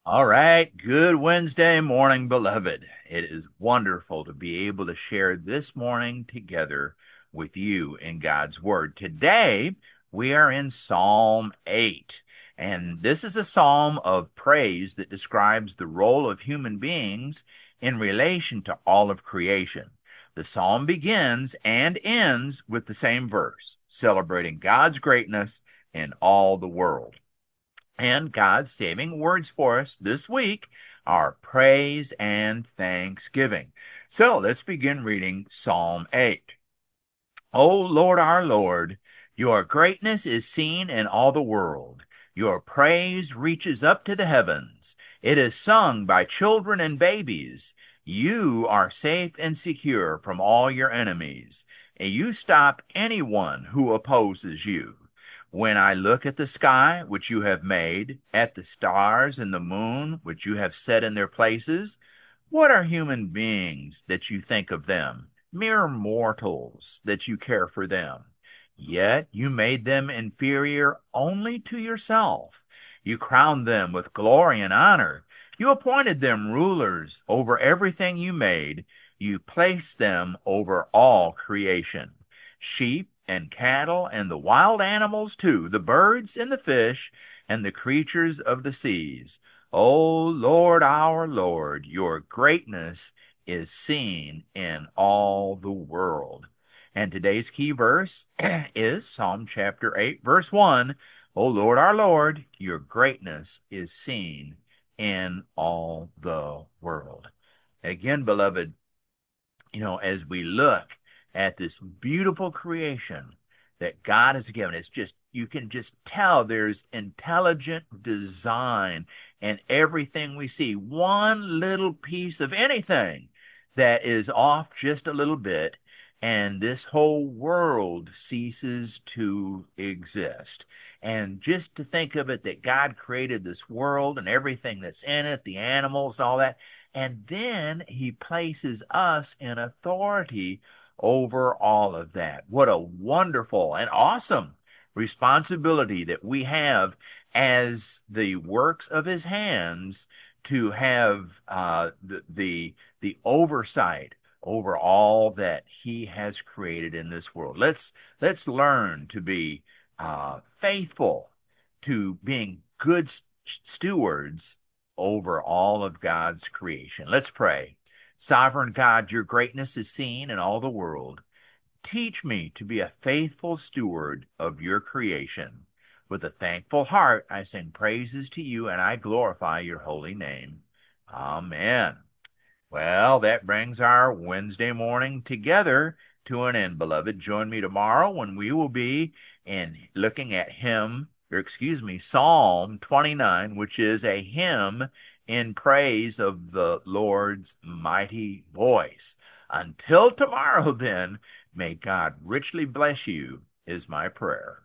All right. Good Wednesday morning, beloved. It is wonderful to be able to share this morning together with you in God's Word. Today, we are in Psalm 8, and this is a psalm of praise that describes the role of human beings in relation to all of creation. The psalm begins and ends with the same verse, celebrating God's greatness in all the world. And God's saving words for us this week are praise and thanksgiving. So let's begin reading Psalm 8. O Lord our Lord, your greatness is seen in all the world. Your praise reaches up to the heavens. It is sung by children and babies. You are safe and secure from all your enemies, and you stop anyone who opposes you. When I look at the sky, which you have made, at the stars and the moon, which you have set in their places, what are human beings that you think of them? Mere mortals that you care for them. Yet you made them inferior only to yourself. You crowned them with glory and honor. You appointed them rulers over everything you made. You placed them over all creation. Sheep and cattle and the wild animals too, the birds and the fish and the creatures of the seas. O Lord, our Lord, your greatness is seen in all the world. And today's key verse is Psalm chapter 8, verse 1. O Lord, our Lord, your greatness is seen in all the world. Again, beloved, as we look at this beautiful creation that God has given, it's just, you can just tell there's intelligent design in everything we see. One little piece of anything that is off just a little bit, and this whole world ceases to exist. And just to think of it that God created this world and everything that's in it, the animals, all that, and then he places us in authority over all of that. What a wonderful and awesome responsibility that we have as the works of his hands to have the oversight over all that he has created in this world. Let's learn to be faithful to being good stewards over all of God's creation. Let's pray. Sovereign God, your greatness is seen in all the world. Teach me to be a faithful steward of your creation. With a thankful heart, I sing praises to you and I glorify your holy name. Amen. Well, that brings our Wednesday morning together to an end, beloved. Join me tomorrow when we will be looking at Psalm 29, which is a hymn in praise of the Lord's mighty voice. Until tomorrow, then, may God richly bless you, is my prayer.